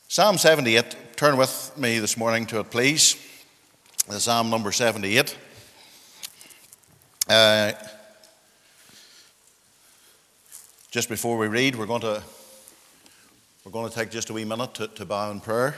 Psalm 78, turn with me this morning to it, please. The Psalm number 78. Just before we read, we're going to take just a wee minute to bow in prayer.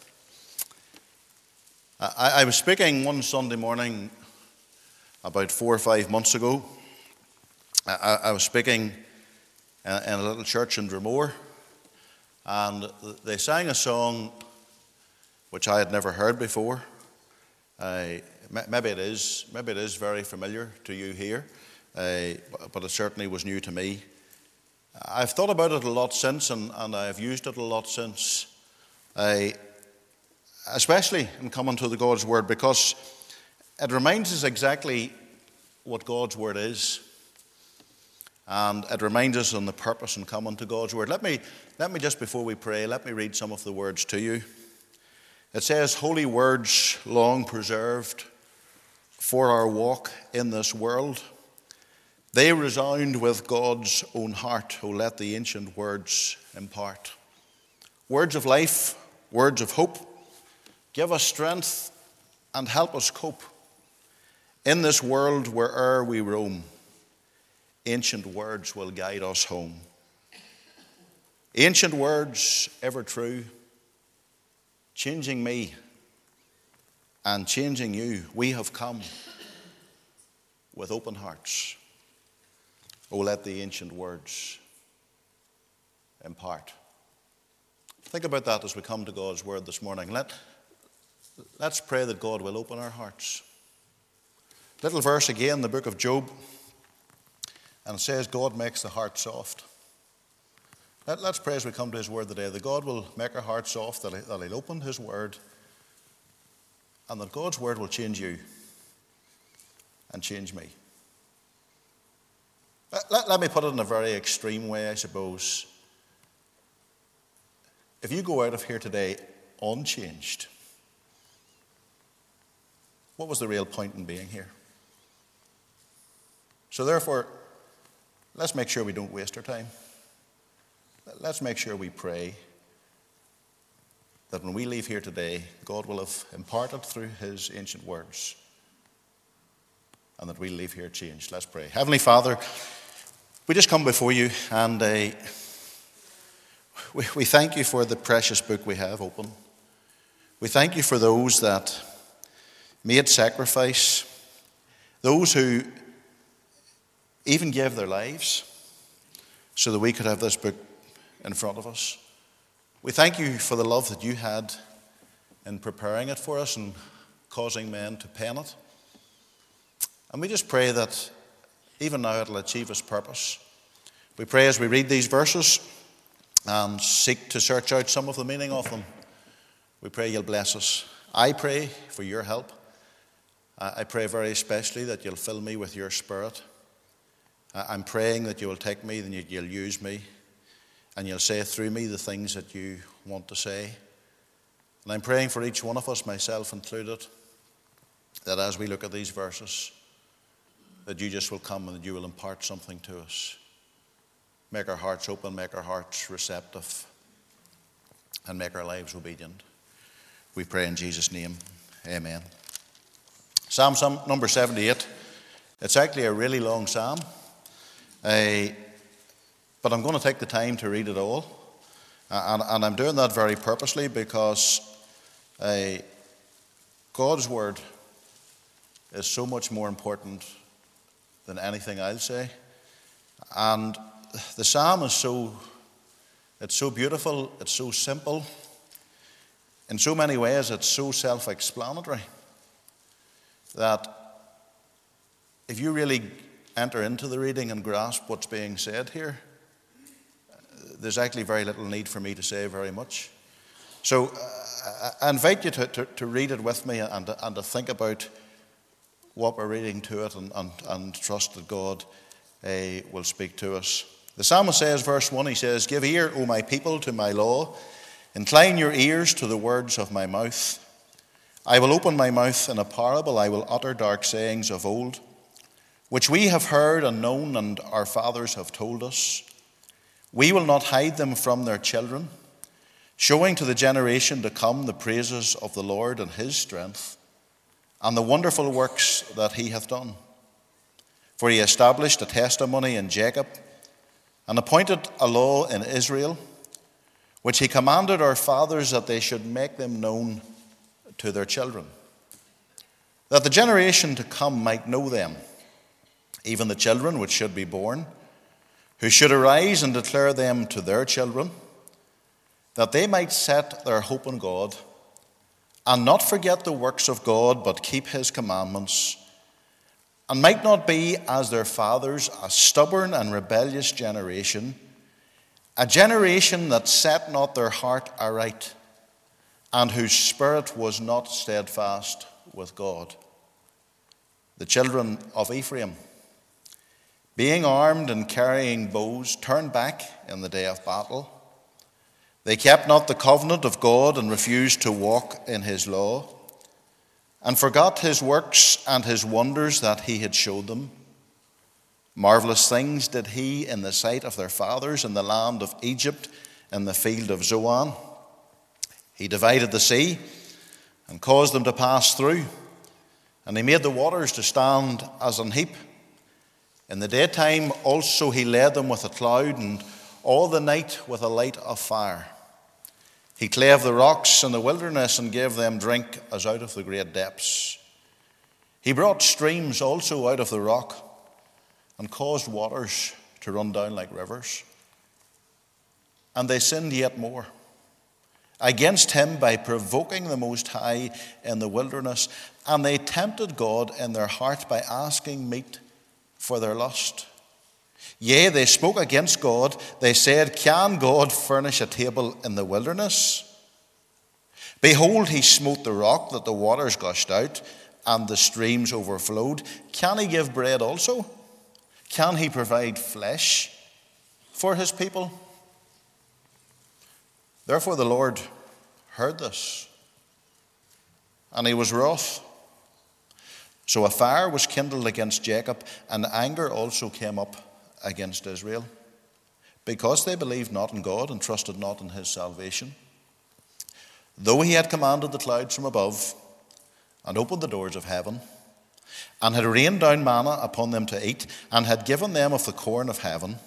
I was speaking one Sunday morning about 4 or 5 months ago. I was speaking in a little church in Dromore, and they sang a song which I had never heard before. Maybe it is very familiar to you here, but it certainly was new to me. I've thought about it a lot since, and I've used it a lot since, especially in coming to the God's Word, because it reminds us exactly what God's Word is, and it reminds us on the purpose in coming to God's Word. Let me just, before we pray, let me read some of the words to you. It says, "Holy words long preserved for our walk in this world. They resound with God's own heart. Oh, let the ancient words impart. Words of life, words of hope. Give us strength and help us cope. In this world where'er we roam, ancient words will guide us home. Ancient words ever true, changing me and changing you. We have come with open hearts. Oh, let the ancient words impart." Think about that as we come to God's Word this morning. Let's pray that God will open our hearts. Little verse again, the book of Job, and it says, God makes the heart soft. Let's pray as we come to His Word today that God will make our hearts soft, that He'll open His Word, and that God's Word will change you and change me. Let me put it in a very extreme way, I suppose. If you go out of here today unchanged, what was the real point in being here? So therefore, let's make sure we don't waste our time. Let's make sure we pray that when we leave here today, God will have imparted through His ancient words, and that we'll leave here changed. Let's pray. Heavenly Father, we just come before you, and we thank you for the precious book we have open. We thank you for those that made sacrifice, those who even gave their lives so that we could have this book in front of us. We thank you for the love that you had in preparing it for us and causing men to pen it. And we just pray that even now it'll achieve its purpose. We pray as we read these verses and seek to search out some of the meaning of them, we pray you'll bless us. I pray for your help. I pray very especially that you'll fill me with your Spirit. I'm praying that you will take me and you'll use me, and you'll say through me the things that you want to say. And I'm praying for each one of us, myself included, that as we look at these verses, that you just will come and that you will impart something to us. Make our hearts open, make our hearts receptive, and make our lives obedient. We pray in Jesus' name. Amen. Psalm number 78. It's actually a really long psalm, but I'm going to take the time to read it all. And I'm doing that very purposely because God's Word is so much more important than anything I'll say. And the psalm is so beautiful, it's so simple. In so many ways, it's so self-explanatory that if you really enter into the reading and grasp what's being said here, there's actually very little need for me to say very much. So I invite you to read it with me and to think about what we're reading to it and trust that God will speak to us. The psalmist says, verse 1, he says, "Give ear, O my people, to my law. Incline your ears to the words of my mouth. I will open my mouth in a parable. I will utter dark sayings of old, which we have heard and known, and our fathers have told us. We will not hide them from their children, showing to the generation to come the praises of the Lord and his strength, and the wonderful works that he hath done. For he established a testimony in Jacob, and appointed a law in Israel, which he commanded our fathers that they should make them known to their children, that the generation to come might know them, even the children which should be born, who should arise and declare them to their children, that they might set their hope in God, and not forget the works of God, but keep his commandments, and might not be as their fathers, a stubborn and rebellious generation, a generation that set not their heart aright, and whose spirit was not steadfast with God. The children of Ephraim, being armed and carrying bows, turned back in the day of battle. They kept not the covenant of God, and refused to walk in his law, and forgot his works and his wonders that he had showed them. Marvelous things did he in the sight of their fathers in the land of Egypt, in the field of Zoan. He divided the sea and caused them to pass through, and he made the waters to stand as an heap. In the daytime also he led them with a cloud, and all the night with a light of fire. He clave the rocks in the wilderness, and gave them drink as out of the great depths. He brought streams also out of the rock, and caused waters to run down like rivers. And they sinned yet more against him by provoking the Most High in the wilderness, and they tempted God in their heart by asking meat for their lust. Yea, they spoke against God. They said, can God furnish a table in the wilderness? Behold, he smote the rock that the waters gushed out, and the streams overflowed. Can he give bread also? Can he provide flesh for his people? Therefore the Lord heard this, and he was wroth. So a fire was kindled against Jacob, and anger also came up against Israel, because they believed not in God and trusted not in his salvation. Though he had commanded the clouds from above, and opened the doors of heaven, and had rained down manna upon them to eat, and had given them of the corn of heaven.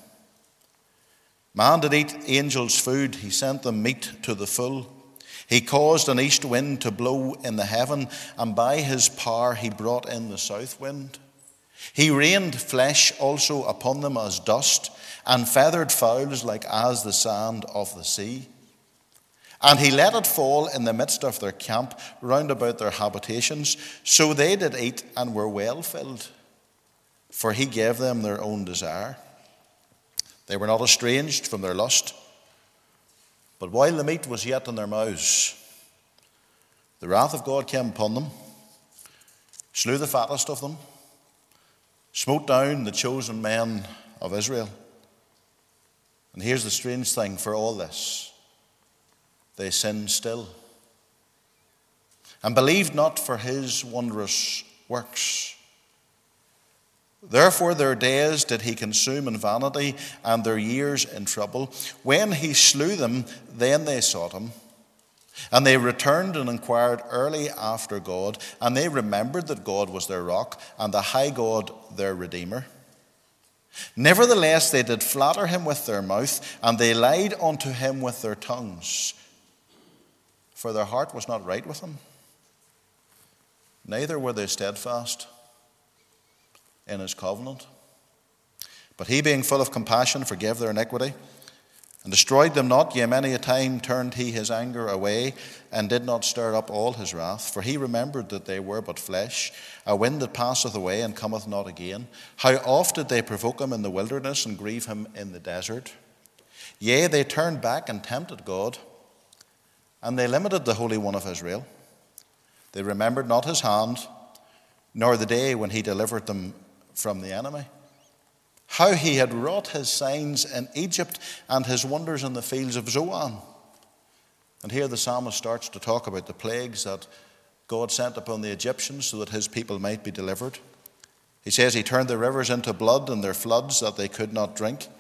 Man did eat angels' food, he sent them meat to the full. He caused an east wind to blow in the heaven, and by his power he brought in the south wind. He rained flesh also upon them as dust, and feathered fowls like as the sand of the sea. And he let it fall in the midst of their camp, round about their habitations. So they did eat and were well filled, for he gave them their own desire. They were not estranged from their lust. But while the meat was yet in their mouths, the wrath of God came upon them, slew the fattest of them, smote down the chosen men of Israel. And here's the strange thing: for all this, they sinned still, and believed not for his wondrous works. Therefore their days did he consume in vanity, and their years in trouble. When he slew them, then they sought him. And they returned and inquired early after God, and they remembered that God was their rock, and the high God their Redeemer. Nevertheless they did flatter him with their mouth, and they lied unto him with their tongues. For their heart was not right with him, neither were they steadfast in his covenant. But he, being full of compassion, forgave their iniquity, and destroyed them not. Yea, many a time turned he his anger away, and did not stir up all his wrath. For he remembered that they were but flesh, a wind that passeth away and cometh not again. How oft did they provoke him in the wilderness, and grieve him in the desert? Yea, they turned back and tempted God, and they limited the Holy One of Israel. They remembered not his hand, nor the day when he delivered them from the enemy. How he had wrought his signs in Egypt, and his wonders in the fields of Zoan. And here the psalmist starts to talk about the plagues that God sent upon the Egyptians so that his people might be delivered. He says he turned the rivers into blood, and their floods that they could not drink.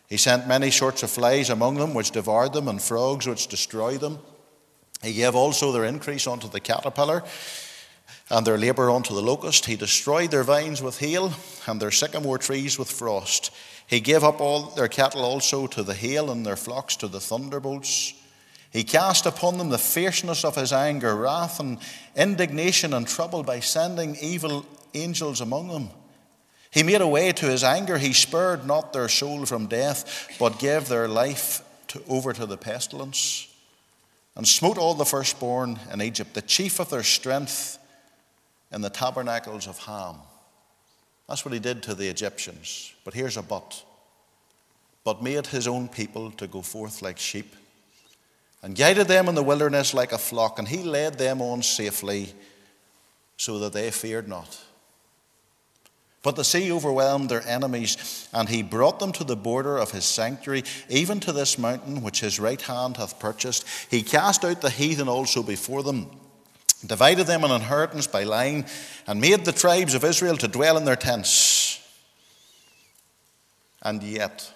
He sent many sorts of flies among them, which devoured them, and frogs, which destroyed them. He gave also their increase unto the caterpillar, and their labour unto the locust. He destroyed their vines with hail, and their sycamore trees with frost. He gave up all their cattle also to the hail, and their flocks to the thunderbolts. He cast upon them the fierceness of his anger, wrath and indignation and trouble, by sending evil angels among them. He made a way to his anger. He spared not their soul from death, but gave their life over to the pestilence, and smote all the firstborn in Egypt, the chief of their strength in the tabernacles of Ham. That's what he did to the Egyptians. But here's a but. But made his own people to go forth like sheep, and guided them in the wilderness like a flock, and he led them on safely, so that they feared not. But the sea overwhelmed their enemies, and he brought them to the border of his sanctuary, even to this mountain which his right hand hath purchased. He cast out the heathen also before them, divided them an inheritance by line, and made the tribes of Israel to dwell in their tents. And yet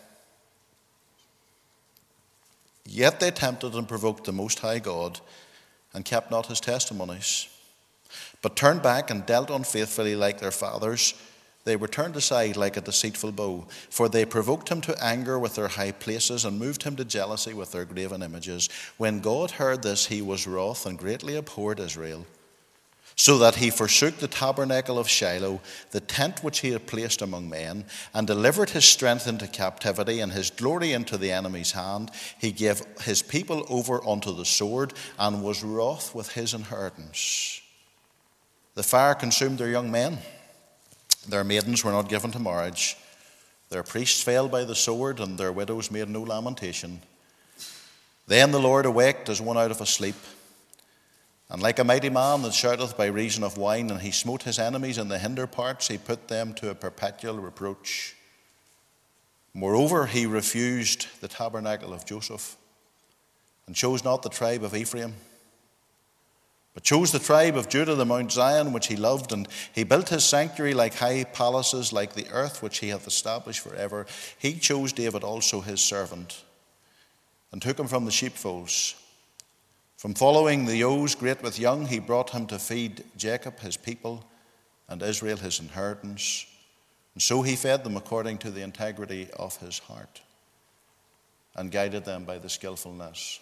they tempted and provoked the Most High God, and kept not his testimonies, but turned back and dealt unfaithfully like their fathers. They were turned aside like a deceitful bow, for they provoked him to anger with their high places, and moved him to jealousy with their graven images. When God heard this, he was wroth, and greatly abhorred Israel, so that he forsook the tabernacle of Shiloh, the tent which he had placed among men, and delivered his strength into captivity, and his glory into the enemy's hand. He gave his people over unto the sword, and was wroth with his inheritance. The fire consumed their young men. Their maidens were not given to marriage. Their priests fell by the sword, and their widows made no lamentation. Then the Lord awaked as one out of a sleep, and like a mighty man that shouteth by reason of wine, and he smote his enemies in the hinder parts. He put them to a perpetual reproach. Moreover, he refused the tabernacle of Joseph, and chose not the tribe of Ephraim, but chose the tribe of Judah, the Mount Zion, which he loved. And he built his sanctuary like high palaces, like the earth which he hath established forever. He chose David also his servant, and took him from the sheepfolds. From following the ewes great with young, he brought him to feed Jacob his people, and Israel his inheritance. And so he fed them according to the integrity of his heart, and guided them by the skillfulness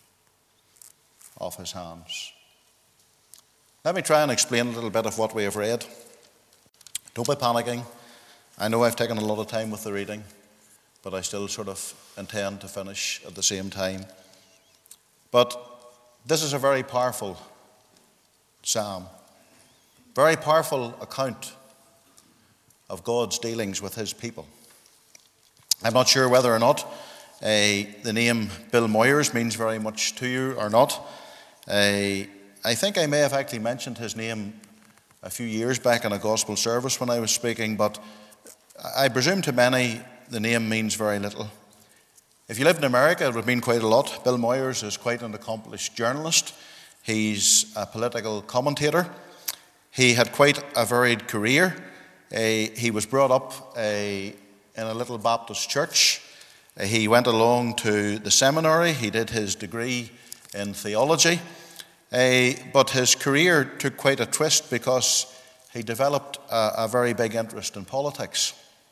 of his hands. Let me try and explain a little bit of what we have read. Don't be panicking. I know I've taken a lot of time with the reading, but I still sort of intend to finish at the same time. But this is a very powerful psalm, very powerful account of God's dealings with his people. I'm not sure whether or not the name Bill Moyers means very much to you or not. I think I may have actually mentioned his name a few years back in a gospel service when I was speaking, but I presume to many the name means very little. If you lived in America, it would mean quite a lot. Bill Moyers is quite an accomplished journalist. He's a political commentator. He had quite a varied career. He was brought up in a little Baptist church. He went along to the seminary. He did his degree in theology. But his career took quite a twist because he developed a very big interest in politics.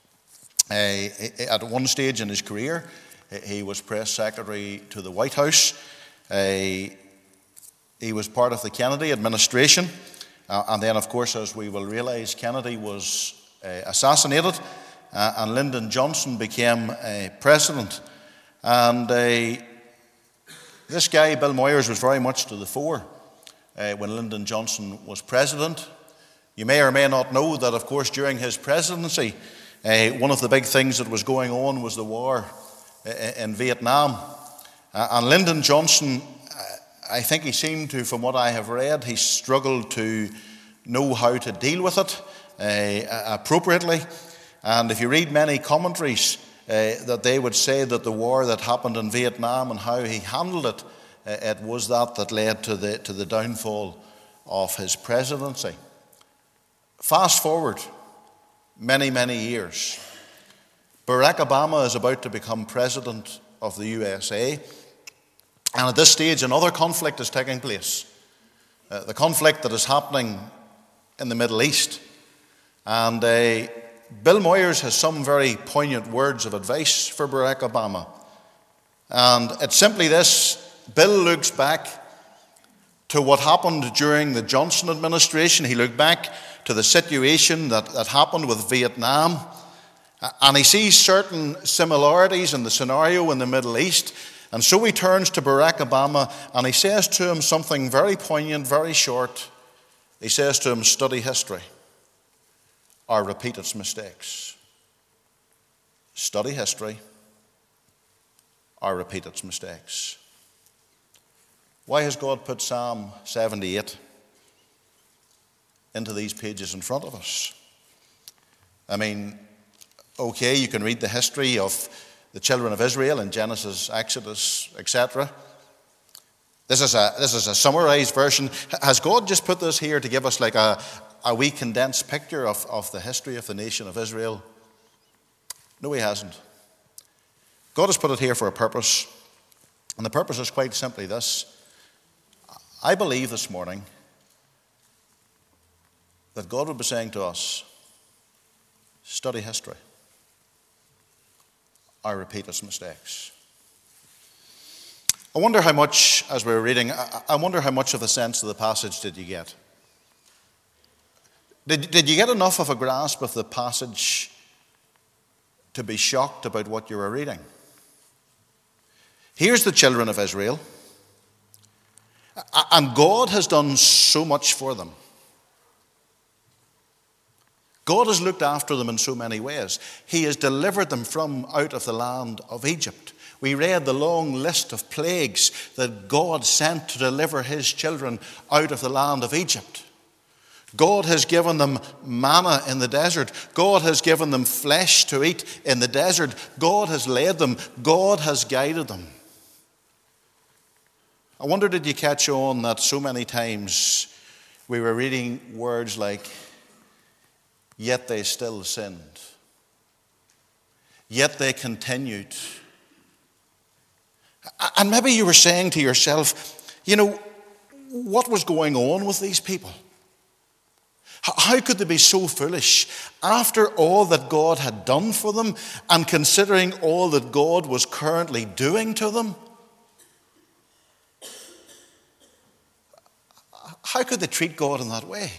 At one stage in his career, he was press secretary to the White House. He was part of the Kennedy administration. And then, of course, as we will realize, Kennedy was assassinated, and Lyndon Johnson became president. And this guy, Bill Moyers, was very much to the fore when Lyndon Johnson was president. You may or may not know that, of course, during his presidency, one of the big things that was going on was the war in Vietnam. And Lyndon Johnson, I think he seemed to, from what I have read, he struggled to know how to deal with it appropriately. And if you read many commentaries, that they would say that the war that happened in Vietnam and how he handled it, it was that led to the downfall of his presidency. Fast forward many, many years. Barack Obama is about to become president of the USA. And at this stage, another conflict is taking place. The conflict that is happening in the Middle East. And Bill Moyers has some very poignant words of advice for Barack Obama. And it's simply this: Bill looks back to what happened during the Johnson administration. He looked back to the situation that happened with Vietnam. And he sees certain similarities in the scenario in the Middle East. And so he turns to Barack Obama and he says to him something very poignant, very short. He says to him, study history or repeat its mistakes. Study history or repeat its mistakes. Why has God put Psalm 78 into these pages in front of us? I mean, okay, you can read the history of the children of Israel in Genesis, Exodus, etc. This is a summarized version. Has God just put this here to give us like a wee condensed picture of the history of the nation of Israel? No, he hasn't. God has put it here for a purpose. And the purpose is quite simply this. I believe this morning that God would be saying to us, study history. I repeat its mistakes. I wonder how much, as we were reading, I wonder how much of the sense of the passage did you get? Did you get enough of a grasp of the passage to be shocked about what you were reading? Here's the children of Israel, and God has done so much for them. God has looked after them in so many ways. He has delivered them from out of the land of Egypt. We read the long list of plagues that God sent to deliver his children out of the land of Egypt. God has given them manna in the desert. God has given them flesh to eat in the desert. God has led them. God has guided them. I wonder, did you catch on that so many times we were reading words like, yet they still sinned. Yet they continued. And maybe you were saying to yourself, you know, what was going on with these people? How could they be so foolish after all that God had done for them and considering all that God was currently doing to them? How could they treat God in that way?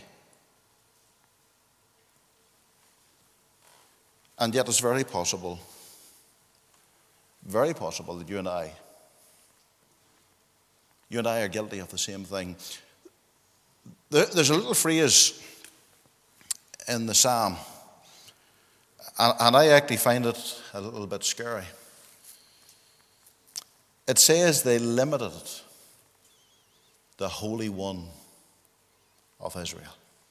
And yet it's very possible that you and I are guilty of the same thing. There's a little phrase in the psalm, and I actually find it a little bit scary. It says they limited the Holy One of Israel.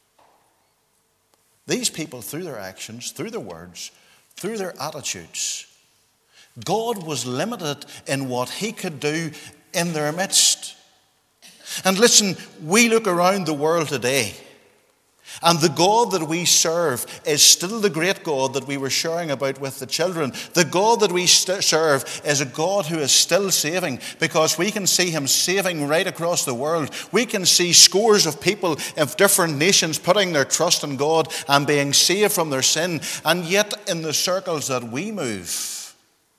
These people, through their actions, through their words, through their attitudes, God was limited in what he could do in their midst. And listen, we look around the world today, and the God that we serve is still the great God that we were sharing about with the children. The God that we serve is a God who is still saving, because we can see him saving right across the world. We can see scores of people of different nations putting their trust in God and being saved from their sin. And yet in the circles that we move,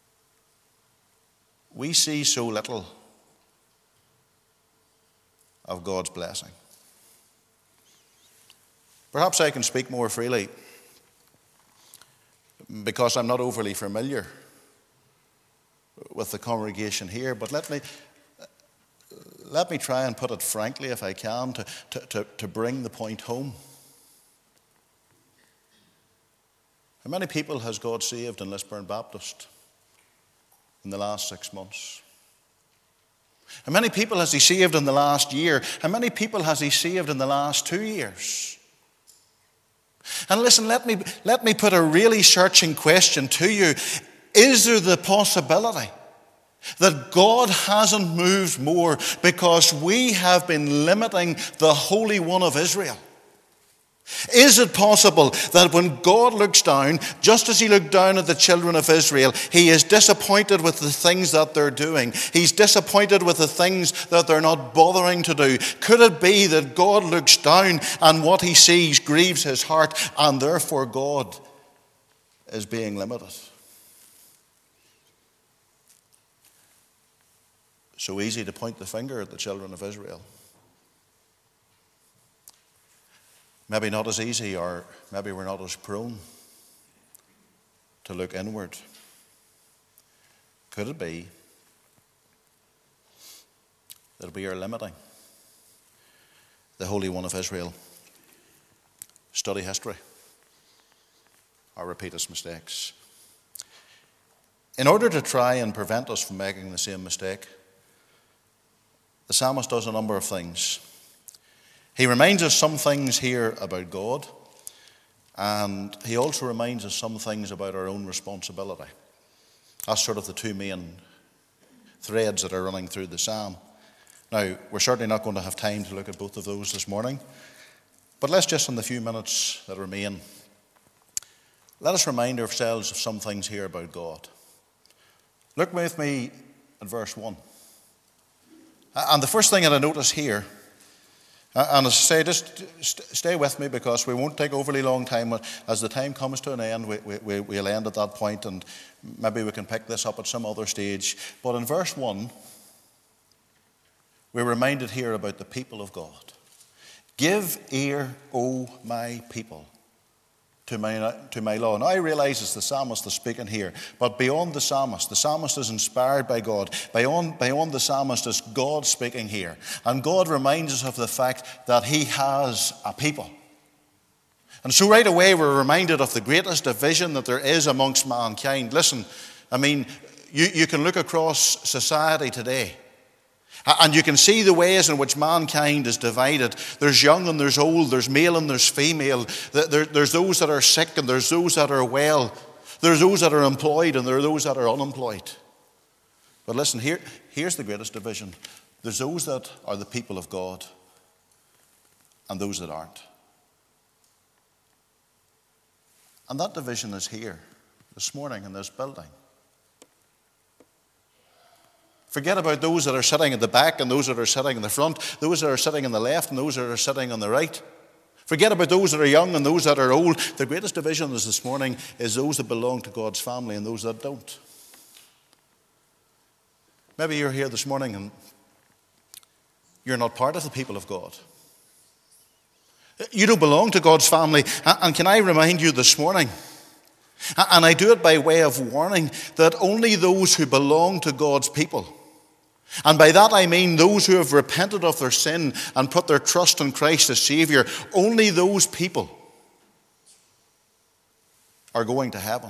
we see so little of God's blessing. Perhaps I can speak more freely because I'm not overly familiar with the congregation here, but let me try and put it frankly, if I can, to bring the point home. How many people has God saved in Lisburn Baptist in the last 6 months? How many people has he saved in the last year? How many people has he saved in the last 2 years? And listen, let me put a really searching question to you. Is there the possibility that God hasn't moved more because we have been limiting the Holy One of Israel? Is it possible that when God looks down, just as he looked down at the children of Israel, he is disappointed with the things that they're doing? He's disappointed with the things that they're not bothering to do. Could it be that God looks down and what he sees grieves his heart, and therefore God is being limited? So easy to point the finger at the children of Israel. Maybe not as easy, or maybe we're not as prone to look inward. Could it be that we are limiting the Holy One of Israel? Study history or repeat its mistakes. In order to try and prevent us from making the same mistake, the psalmist does a number of things. He reminds us some things here about God, and he also reminds us some things about our own responsibility. That's sort of the two main threads that are running through the psalm. Now, we're certainly not going to have time to look at both of those this morning, but let's just, in the few minutes that remain, let us remind ourselves of some things here about God. Look with me at verse 1. And the first thing that I notice here, and as I say, just stay with me because we won't take overly long time. As the time comes to an end, we'll end at that point, and maybe we can pick this up at some other stage. But in verse 1, we're reminded here about the people of God. Give ear, O my people, to my law. Now I realize it's the psalmist that's speaking here, but beyond the psalmist is inspired by God. Beyond the psalmist is God speaking here. And God reminds us of the fact that he has a people. And so right away we're reminded of the greatest division that there is amongst mankind. Listen, I mean, you can look across society today, and you can see the ways in which mankind is divided. There's young and there's old, there's male and there's female. There's those that are sick and there's those that are well. There's those that are employed and there are those that are unemployed. But listen, here's the greatest division. There's those that are the people of God and those that aren't. And that division is here this morning in this building. Forget about those that are sitting at the back and those that are sitting in the front, those that are sitting on the left and those that are sitting on the right. Forget about those that are young and those that are old. The greatest division this morning is those that belong to God's family and those that don't. Maybe you're here this morning and you're not part of the people of God. You don't belong to God's family. And can I remind you this morning, and I do it by way of warning, that only those who belong to God's people, and by that I mean those who have repented of their sin and put their trust in Christ as Savior, only those people are going to heaven.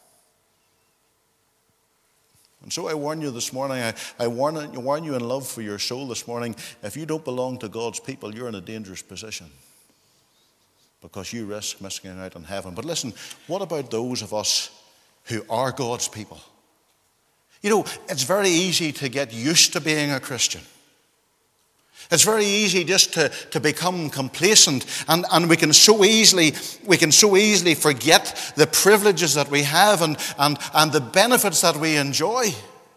And so I warn you this morning, I warn you in love for your soul this morning, if you don't belong to God's people, you're in a dangerous position, because you risk missing out on heaven. But listen, what about those of us who are God's people? You know, it's very easy to get used to being a Christian. It's very easy just to become complacent, and we can so easily forget the privileges that we have and the benefits that we enjoy.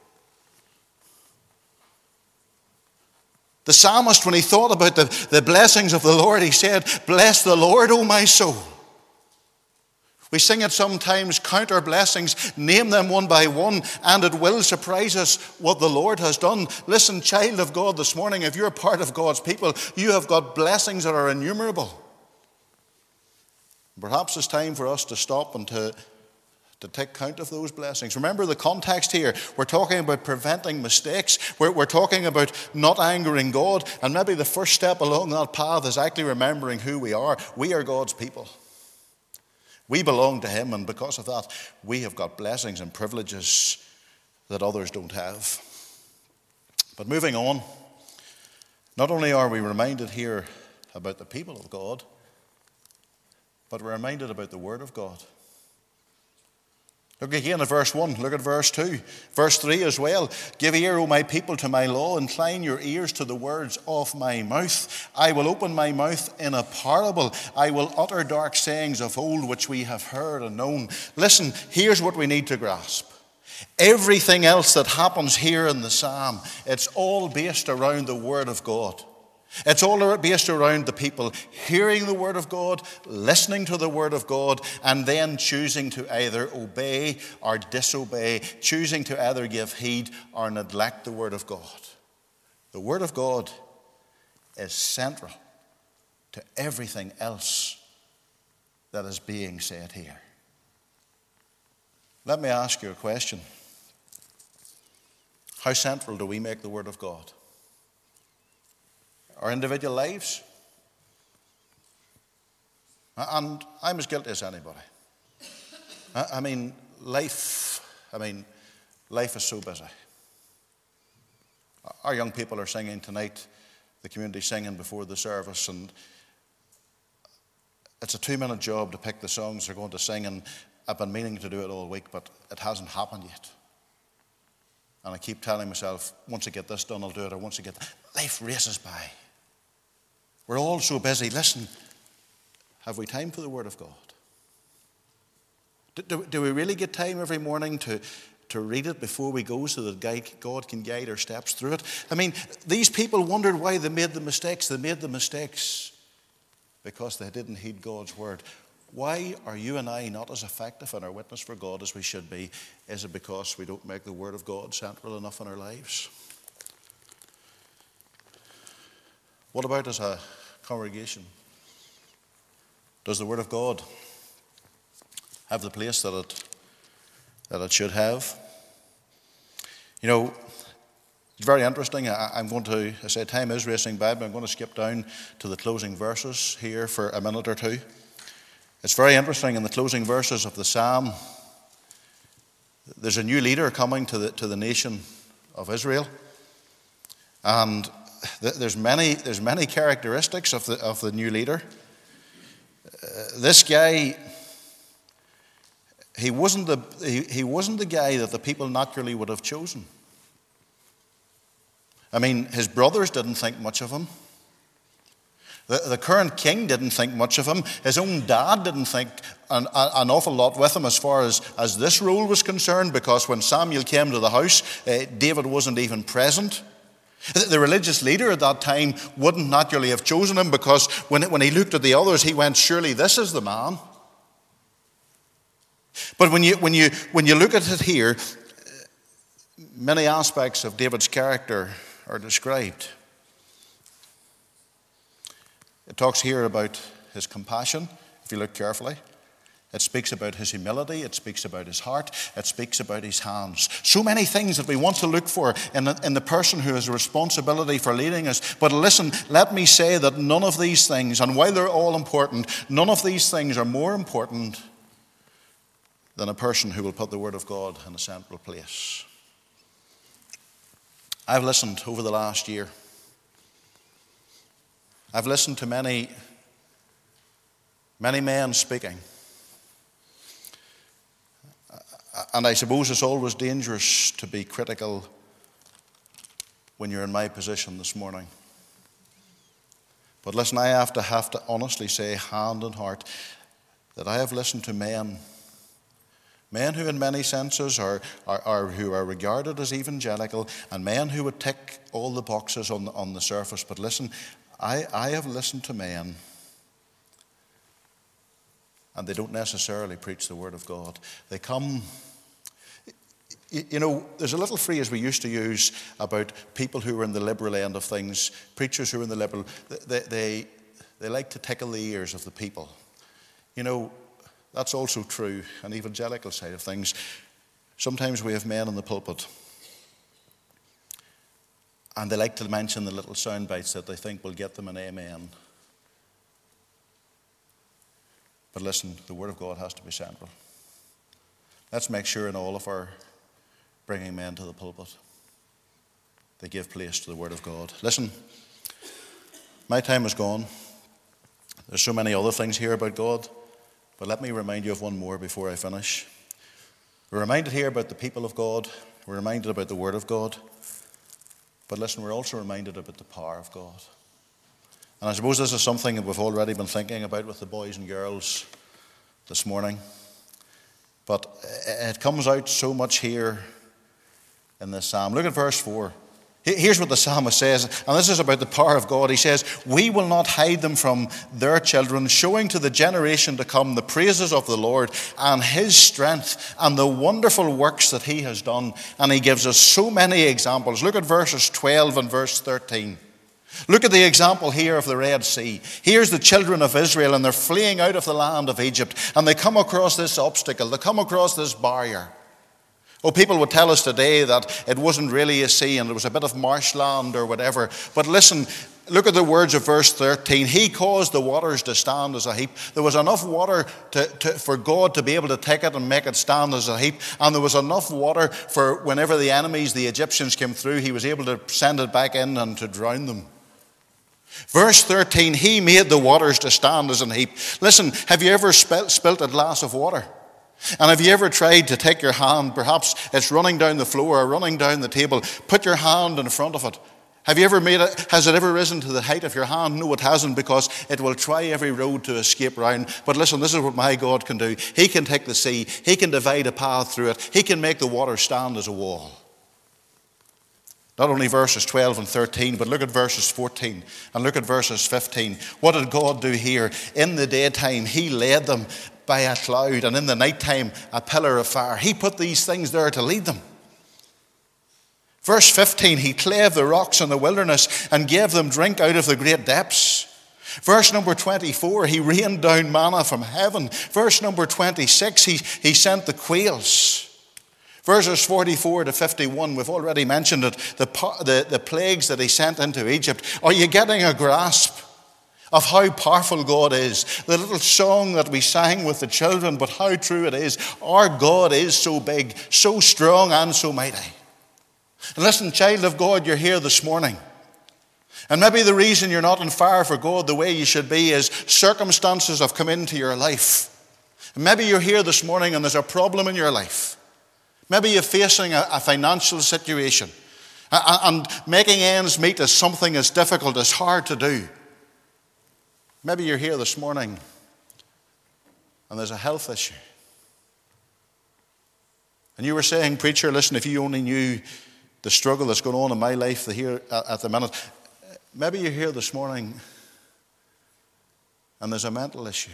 The psalmist, when he thought about the blessings of the Lord, he said, "Bless the Lord, O my soul." We sing it sometimes, count our blessings, name them one by one, and it will surprise us what the Lord has done. Listen, child of God, this morning, if you're part of God's people, you have got blessings that are innumerable. Perhaps it's time for us to stop and to take count of those blessings. Remember the context here. We're talking about preventing mistakes. We're talking about not angering God. And maybe the first step along that path is actually remembering who we are. We are God's people. We belong to Him, and because of that, we have got blessings and privileges that others don't have. But moving on, not only are we reminded here about the people of God, but we're reminded about the Word of God. Look again at verse 1. Look at verse 2. Verse 3 as well. Give ear, O my people, to my law. Incline your ears to the words of my mouth. I will open my mouth in a parable. I will utter dark sayings of old, which we have heard and known. Listen, here's what we need to grasp. Everything else that happens here in the psalm, it's all based around the Word of God. It's all based around the people hearing the Word of God, listening to the Word of God, and then choosing to either obey or disobey, choosing to either give heed or neglect the Word of God. The Word of God is central to everything else that is being said here. Let me ask you a question. How central do we make the Word of God? Our individual lives? And I'm as guilty as anybody. I mean, life is so busy. Our young people are singing tonight, the community singing before the service, and it's a 2-minute job to pick the songs they're going to sing, and I've been meaning to do it all week, but it hasn't happened yet. And I keep telling myself, once I get this done, I'll do it, or once I get that. Life races by. We're all so busy. Listen, have we time for the Word of God? Do we really get time every morning to read it before we go so that God can guide our steps through it? I mean, these people wondered why they made the mistakes. They made the mistakes because they didn't heed God's Word. Why are you and I not as effective in our witness for God as we should be? Is it because we don't make the Word of God central enough in our lives? What about as a congregation? Does the Word of God have the place that it should have? You know, it's very interesting. I say time is racing by, but I'm going to skip down to the closing verses here for a minute or two. It's very interesting in the closing verses of the psalm. There's a new leader coming to the nation of Israel, and there's many characteristics of the new leader. This guy, he wasn't the guy that the people naturally would have chosen. I mean, his brothers didn't think much of him. The current king didn't think much of him. His own dad didn't think an awful lot with him as far as this role was concerned, because when Samuel came to the house, David wasn't even present. The religious leader at that time wouldn't naturally have chosen him, because when he looked at the others, he went, surely this is the man. But when you look at it here, many aspects of David's character are described. It talks here about his compassion, if you look carefully. It speaks about his humility. It speaks about his heart. It speaks about his hands. So many things that we want to look for in the person who has a responsibility for leading us. But listen, let me say that none of these things, and while they're all important, none of these things are more important than a person who will put the Word of God in a central place. I've listened over the last year. I've listened to many men speaking. And I suppose it's always dangerous to be critical when you're in my position this morning. But listen, I have to honestly say, hand on heart, that I have listened to men who in many senses are who are regarded as evangelical, and men who would tick all the boxes on the surface. But listen, I have listened to men, and they don't necessarily preach the Word of God. They come, you know, there's a little phrase we used to use about people who were in the liberal end of things, preachers who are in the liberal, they like to tickle the ears of the people. You know, that's also true on the evangelical side of things. Sometimes we have men in the pulpit, and they like to mention the little sound bites that they think will get them an amen. But listen, the Word of God has to be central. Let's make sure in all of our bringing men to the pulpit, they give place to the Word of God. Listen, my time is gone. There's so many other things here about God, but let me remind you of one more before I finish. We're reminded here about the people of God. We're reminded about the Word of God. But listen, we're also reminded about the power of God. And I suppose this is something that we've already been thinking about with the boys and girls this morning. But it comes out so much here in this psalm. Look at verse 4. Here's what the psalmist says, and this is about the power of God. He says, "We will not hide them from their children, showing to the generation to come the praises of the Lord and his strength and the wonderful works that he has done." And he gives us so many examples. Look at verses 12 and verse 13. Look at the example here of the Red Sea. Here's the children of Israel, and they're fleeing out of the land of Egypt, and they come across this obstacle, they come across this barrier. Oh, people would tell us today that it wasn't really a sea and it was a bit of marshland or whatever. But listen, look at the words of verse 13. He caused the waters to stand as a heap. There was enough water for God to be able to take it and make it stand as a heap. And there was enough water for whenever the enemies, the Egyptians, came through, he was able to send it back in and to drown them. Verse 13, he made the waters to stand as a heap. Listen, have you ever spilt a glass of water? And have you ever tried to take your hand, perhaps it's running down the floor or running down the table, put your hand in front of it? Have you ever has it ever risen to the height of your hand? No, it hasn't, because it will try every road to escape round. But listen, this is what my God can do. He can take the sea, he can divide a path through it, he can make the water stand as a wall. Not only verses 12 and 13, but look at verses 14 and look at verses 15. What did God do here? In the daytime, he led them by a cloud, and in the nighttime, a pillar of fire. He put these things there to lead them. Verse 15, he clave the rocks in the wilderness and gave them drink out of the great depths. Verse number 24, he rained down manna from heaven. Verse number 26, he sent the quails. Verses 44 to 51, we've already mentioned it, the plagues that he sent into Egypt. Are you getting a grasp of how powerful God is? The little song that we sang with the children, but how true it is. Our God is so big, so strong, and so mighty. And listen, child of God, you're here this morning. And maybe the reason you're not on fire for God the way you should be is circumstances have come into your life. And maybe you're here this morning and there's a problem in your life. Maybe you're facing a financial situation. And making ends meet is something as difficult, as hard to do. Maybe you're here this morning and there's a health issue. And you were saying, preacher, listen, if you only knew the struggle that's going on in my life here at the minute. Maybe you're here this morning and there's a mental issue.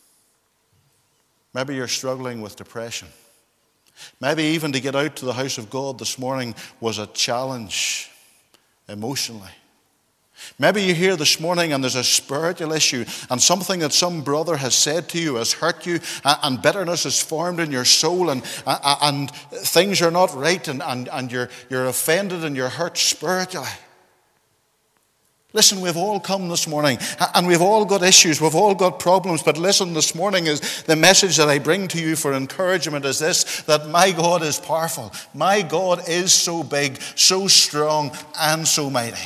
Maybe you're struggling with depression. Maybe even to get out to the house of God this morning was a challenge emotionally. Maybe you're here this morning and there's a spiritual issue and something that some brother has said to you has hurt you, and bitterness is formed in your soul, and things are not right, and you're offended and you're hurt spiritually. Listen, we've all come this morning and we've all got issues, we've all got problems, but listen, this morning is the message that I bring to you for encouragement is this, that my God is powerful. My God is so big, so strong, and so mighty.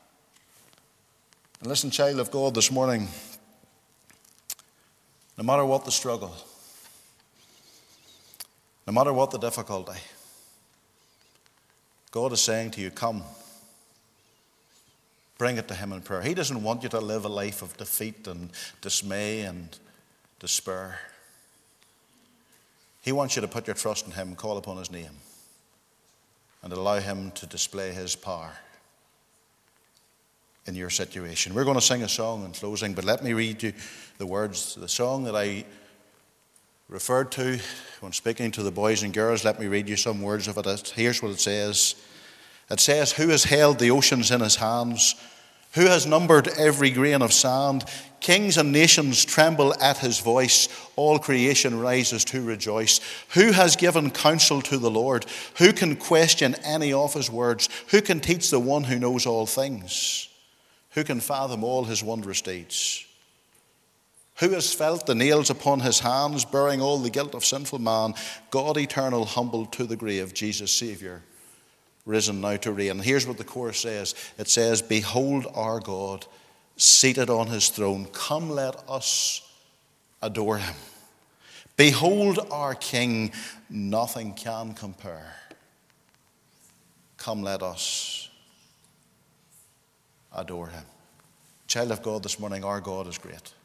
And listen, child of God, this morning, no matter what the struggle, no matter what the difficulty, God is saying to you, come. Bring it to him in prayer. He doesn't want you to live a life of defeat and dismay and despair. He wants you to put your trust in him, call upon his name, and allow him to display his power in your situation. We're going to sing a song in closing, but let me read you the words. The song that I referred to when speaking to the boys and girls, let me read you some words of it. Here's what it says. It says, who has held the oceans in his hands? Who has numbered every grain of sand? Kings and nations tremble at his voice. All creation rises to rejoice. Who has given counsel to the Lord? Who can question any of his words? Who can teach the one who knows all things? Who can fathom all his wondrous deeds? Who has felt the nails upon his hands, bearing all the guilt of sinful man? God eternal, humbled to the grave, Jesus Saviour, risen now to reign. Here's what the chorus says. It says, behold our God, seated on his throne. Come, let us adore him. Behold our King, nothing can compare. Come, let us adore him. Child of God, this morning, our God is great.